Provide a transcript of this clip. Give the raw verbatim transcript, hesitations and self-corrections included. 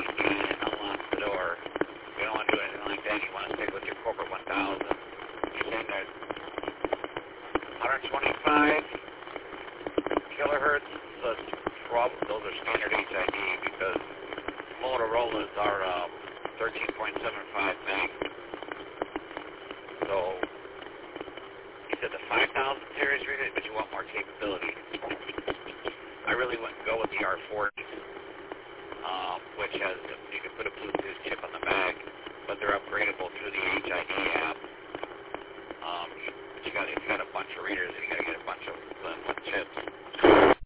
and unlocks the door. You don't want to do anything like that. You want to stick with your corporate one thousand. You're saying there's one twenty-five kilohertz. So it's prob- those are standard H I D because Motorola's are uh, thirteen point seven five meg. So you said the five thousand series reader, but you want more capability. I really wouldn't go with the R forty, um, which has, you can put a Bluetooth chip on the back, but they're upgradable through the H I D app. Um, you got, if you got a bunch of readers, you got to get a bunch of uh, chips.